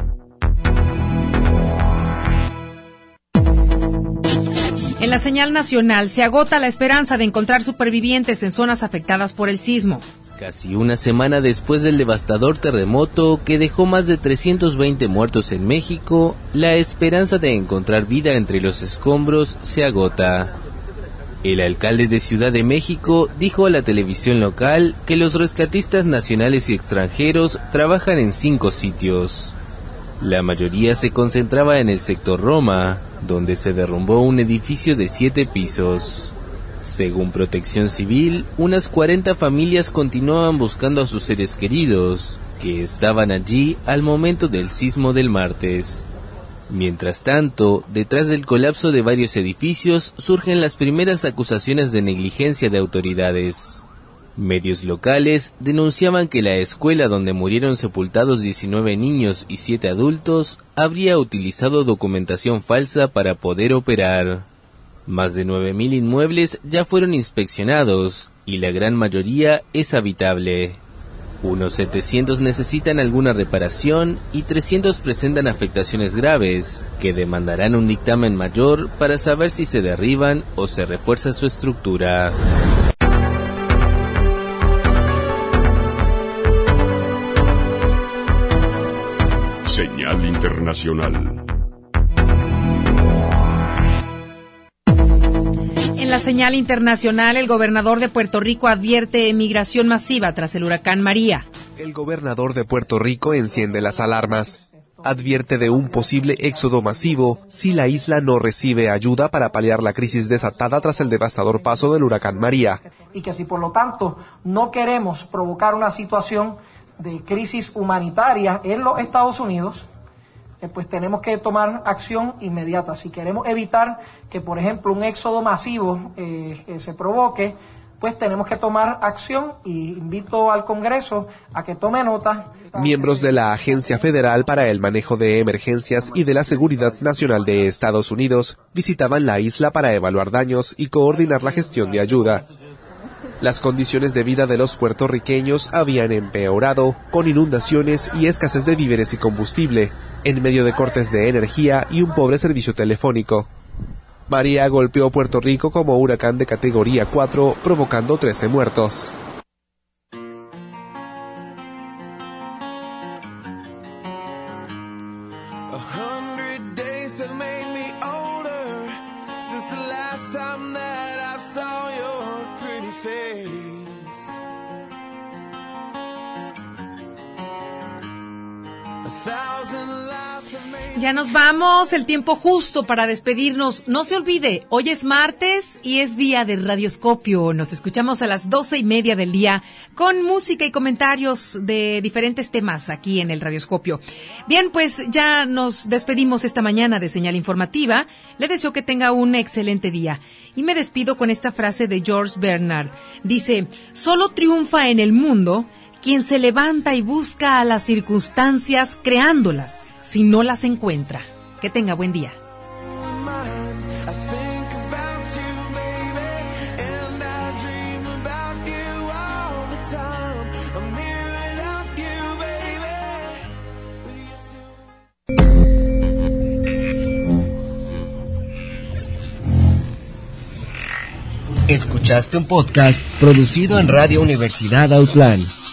En la señal nacional se agota la esperanza de encontrar supervivientes en zonas afectadas por el sismo. Casi una semana después del devastador terremoto que dejó más de 320 muertos en México, la esperanza de encontrar vida entre los escombros se agota. El alcalde de Ciudad de México dijo a la televisión local que los rescatistas nacionales y extranjeros trabajan en 5 sitios. La mayoría se concentraba en el sector Roma, donde se derrumbó un edificio de 7 pisos. Según Protección Civil, unas 40 familias continuaban buscando a sus seres queridos, que estaban allí al momento del sismo del martes. Mientras tanto, detrás del colapso de varios edificios surgen las primeras acusaciones de negligencia de autoridades. Medios locales denunciaban que la escuela donde murieron sepultados 19 niños y 7 adultos habría utilizado documentación falsa para poder operar. Más de 9.000 inmuebles ya fueron inspeccionados y la gran mayoría es habitable. Unos 700 necesitan alguna reparación y 300 presentan afectaciones graves, que demandarán un dictamen mayor para saber si se derriban o se refuerza su estructura. Señal internacional. En la señal internacional, el gobernador de Puerto Rico advierte migración masiva tras el huracán María. El gobernador de Puerto Rico enciende las alarmas. Advierte de un posible éxodo masivo si la isla no recibe ayuda para paliar la crisis desatada tras el devastador paso del huracán María. Y que si por lo tanto no queremos provocar una situación de crisis humanitaria en los Estados Unidos, pues tenemos que tomar acción inmediata. Si queremos evitar que, por ejemplo, un éxodo masivo se provoque, pues tenemos que tomar acción, y invito al Congreso a que tome nota. Miembros de la Agencia Federal para el Manejo de Emergencias y de la Seguridad Nacional de Estados Unidos visitaban la isla para evaluar daños y coordinar la gestión de ayuda. Las condiciones de vida de los puertorriqueños habían empeorado, con inundaciones y escasez de víveres y combustible, en medio de cortes de energía y un pobre servicio telefónico. María golpeó Puerto Rico como huracán de categoría 4, provocando 13 muertos. Ya nos vamos, el tiempo justo para despedirnos. No se olvide, hoy es martes y es día de Radioscopio. Nos escuchamos a las 12:30 del día con música y comentarios de diferentes temas aquí en el Radioscopio. Bien, pues ya nos despedimos esta mañana de Señal Informativa. Le deseo que tenga un excelente día. Y me despido con esta frase de George Bernard. Dice, solo triunfa en el mundo quien se levanta y busca a las circunstancias creándolas, si no las encuentra. Que tenga buen día. Escuchaste un podcast producido en Radio Universidad Autlán.